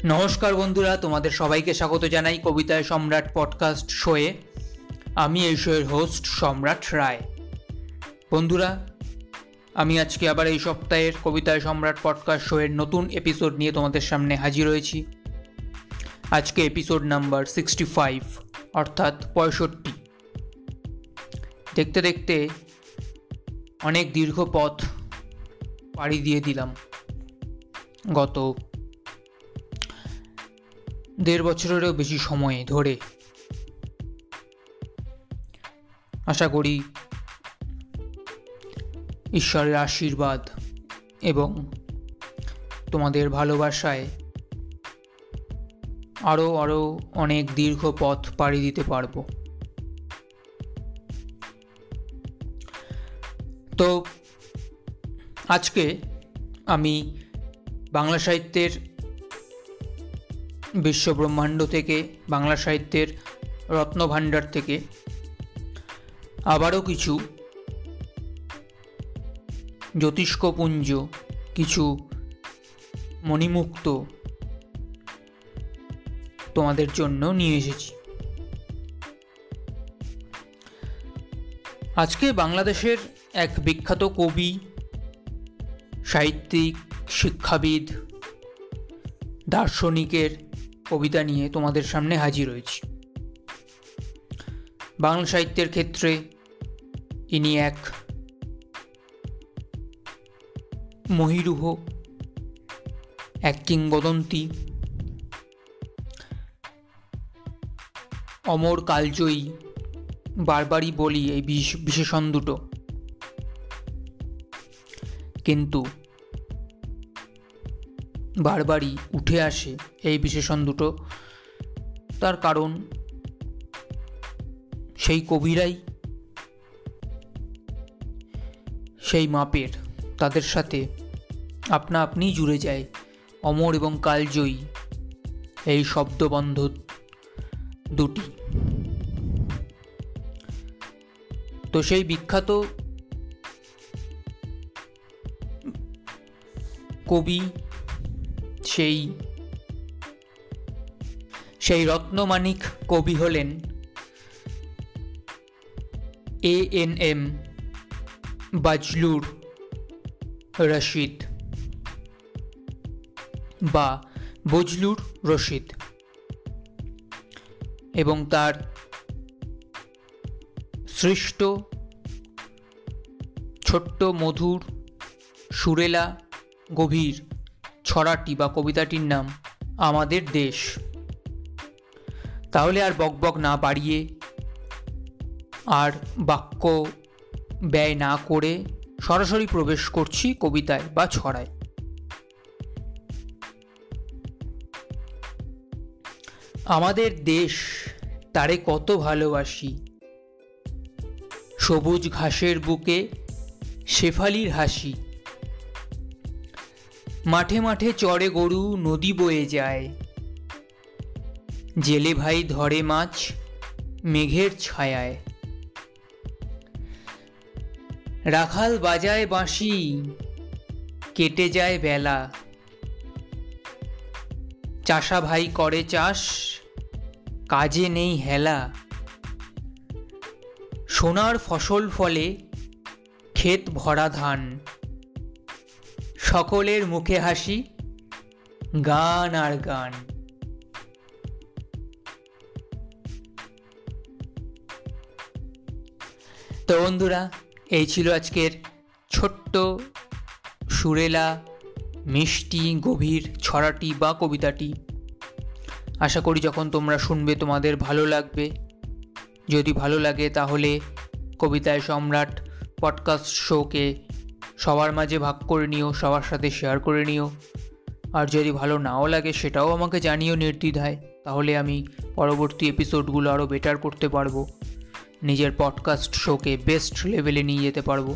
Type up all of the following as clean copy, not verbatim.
নমস্কার বন্ধুরা, তোমাদের সবাইকে স্বাগত জানাই কবিতায় সম্রাট পডকাস্ট শোয়ে। আমি এই শোয়ের হোস্ট সম্রাট রায়। বন্ধুরা, আমি আজকে আবার এই সপ্তাহের কবিতায় সম্রাট পডকাস্ট শোয়ের নতুন এপিসোড নিয়ে তোমাদের সামনে হাজির হয়েছি। আজকে এপিসোড নাম্বার 65, অর্থাৎ 65। দেখতে দেখতে অনেক দীর্ঘ পথ পাড়ি দিয়ে দিলাম। গত 1.5 বছরেরও বেশি সময় ধরে। আশা করি ঈশ্বরের আশীর্বাদ এবং তোমাদের ভালোবাসায় আরও অনেক দীর্ঘ পথ পাড়ি দিতে পারবো। তো আজকে আমি বাংলা সাহিত্যের বিশ্বব্রহ্মাণ্ড থেকে, বাংলা সাহিত্যের রত্নভাণ্ডার থেকে আবারও কিছু জ্যোতিষ্কপুঞ্জ, কিছু মণিমুক্ত তোমাদের জন্য নিয়ে এসেছি। আজকে বাংলাদেশের এক বিখ্যাত কবি, সাহিত্যিক, শিক্ষাবিদ, দার্শনিকের কবিতা নিয়ে তোমাদের সামনে হাজির হয়েছি। বাংলা সাহিত্যের ক্ষেত্রে ইনি এক মহীরুহ, এক কিংবদন্তি, অমর কালজয়ী। বারবারই বলি এই বিশেষণ দুটো, কিন্তু বারবারই উঠে আসে এই বিশেষণ দুটো। তার কারণ সেই কবিরাই সেই মাপের, তাদের সাথে আপনা আপনিই জুড়ে যায় অমর এবং কালজয়ী এই শব্দবন্ধ দুটি। তো সেই বিখ্যাত কবি, সেই রত্নমাণিক কবি হলেন ANM বজলুর রশিদ বা বজলুর রশিদ, এবং তার সৃষ্ট ছোট্ট, মধুর, সুরেলা, গভীর ছড়াটি বা কবিতাটির নাম আমাদের দেশ। তাহলে আর বকবক না বাড়িয়ে, আর বাক্য ব্যয় না করে সরাসরি প্রবেশ করছি কবিতায় বা ছড়ায়। আমাদের দেশ, তারে কত ভালোবাসি, সবুজ ঘাসের বুকে শেফালির হাসি, মাঠে মাঠে চড়ে গরু, নদী বয়ে যায়, জেলে ভাই ধরে মাছ মেঘের ছায়ায়, রাখাল বাজায় বাঁশি, কেটে যায় বেলা, চাষা ভাই করে চাষ, কাজে নেই হেলা, সোনার ফসল ফলে ক্ষেত ভরা ধান, সকলের মুখে হাসি, গান আর গান। তো বন্ধুরা, এই ছিল আজকের ছোট্ট, সুরেলা, মিষ্টি, গভীর ছড়াটি বা কবিতাটি। আশা করি যখন তোমরা শুনবে তোমাদের ভালো লাগবে। যদি ভালো লাগে তাহলে কবিতায় সম্রাট পডকাস্ট শোকে সবার মাঝে ভাগ করে নিও, সবার সাথে শেয়ার করে নিও। আর যদি ভালো নাও লাগে সেটাও আমাকে জানিও নির্দ্বিধায়, তাহলে আমি পরবর্তী এপিসোডগুলো আরও বেটার করতে পারবো, নিজের পডকাস্ট শোকে বেস্ট লেভেলে নিয়ে যেতে পারবো।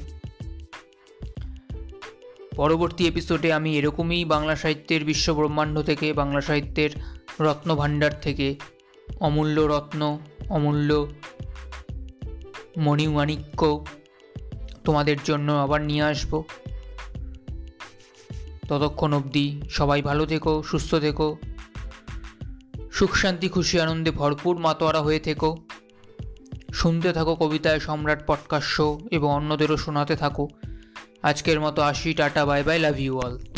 পরবর্তী এপিসোডে আমি এরকমই বাংলা সাহিত্যের বিশ্বব্রহ্মাণ্ড থেকে, বাংলা সাহিত্যের রত্নভাণ্ডার থেকে অমূল্য রত্ন, অমূল্য মণিমাণিক্য তোমাদের জন্য আবার নিয়ে আসবো। ততক্ষণ অবধি সবাই ভালো থেকো, সুস্থ থেকো, সুখ শান্তি খুশি আনন্দে ভরপুর মাতোয়ারা হয়ে থেকো। শুনতে থাকো কবিতায় সম্রাট পডকাস্ট শো এবং অন্যদেরও শোনাতে থাকো। আজকের মতো আসি, tata, bye bye, love you all.